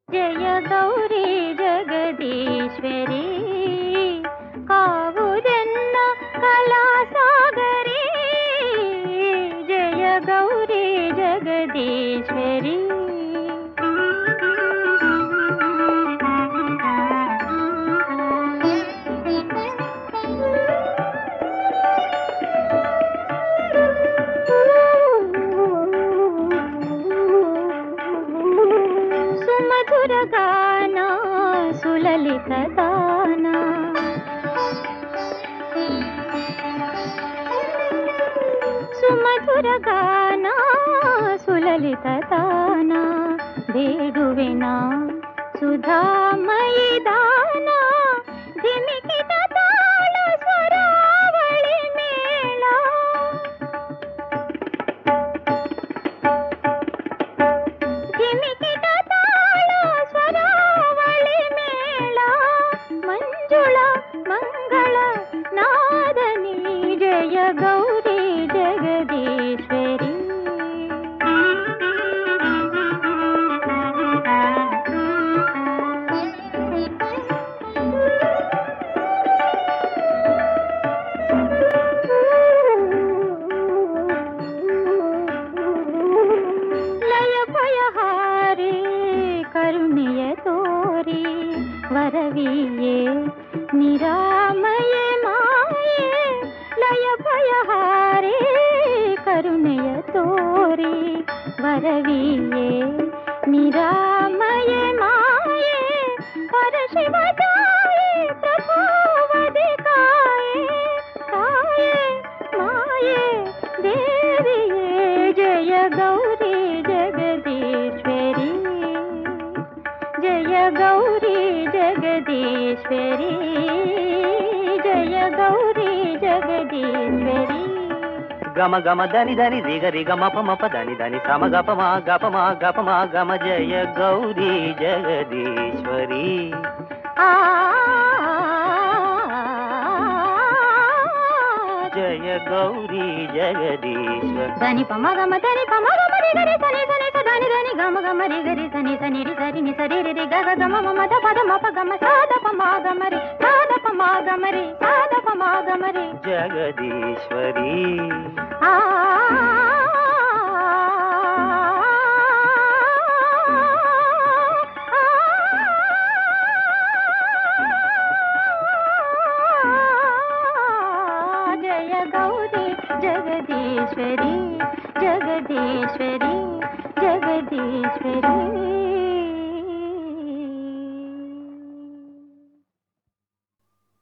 जय गौरी जगदीश्वरी कावुदन्न कलासागरी जय गौरी जगदीश्वरी सुमधुर गाना सुललित दाना सुमधुर गाना सुललित दाना ಬೇಡುವೆನಾ ಸುಧಾಮಯಿ ದಾನ ಧಿಮಿಕಿದ ತಾಳ ಸ್ವರಾವಳಿ ಮೇಳ ಧಿಮಿಕಿದ ತಾಳ ಸ್ವರಾವಳಿ ಮೇಳ ಮಂಜುಳ ಮಂಗಳ ನಾದನಿ ಜಯ ಗೌರಿ ಜಗದೀಶ್ವರಿ ಕರುಣೆಯ ತೋರಿ ವರವಿಯೇ ನಿರಾಮಯ ಮಾಯೆ ಲಯ ಭಯಹಾರಿ ಕರುಣೆಯ ತೋರಿ ವರವಿಯೇ ನಿರಾಮಯ ಮಾಯೆ ಪರಶಿವ ತಾಯೇ ಪ್ರಭುವದಿ ಕಾಯೆ ಕಾಯೆ ಮಾಯೆ ದೇವಿಯೇ ಜಯ ಗೌರಿ ಜಗದೀಶ್ವರಿ जय गौरी जगदीश्वरी जय गौरी जगदीश्वरी गम गम धनि धनि धिग रि गम प म प धनि धनि स म ग प म ग प म ग प म गम जय गौरी जगदीश्वरी जय गौरी जगदीश्वर धनि प म ग म धनि प म ग म रि ग रि धनि धनि स धनि धनि ग म ग म रि ग रि धनि धनि रि स रि नि स रि रि रि ग ग ग म म म ध प ध म प ग म सा ध प म ग म रि सा ध प म ग म रि सा ध प म ग म रि जगदीश्वरी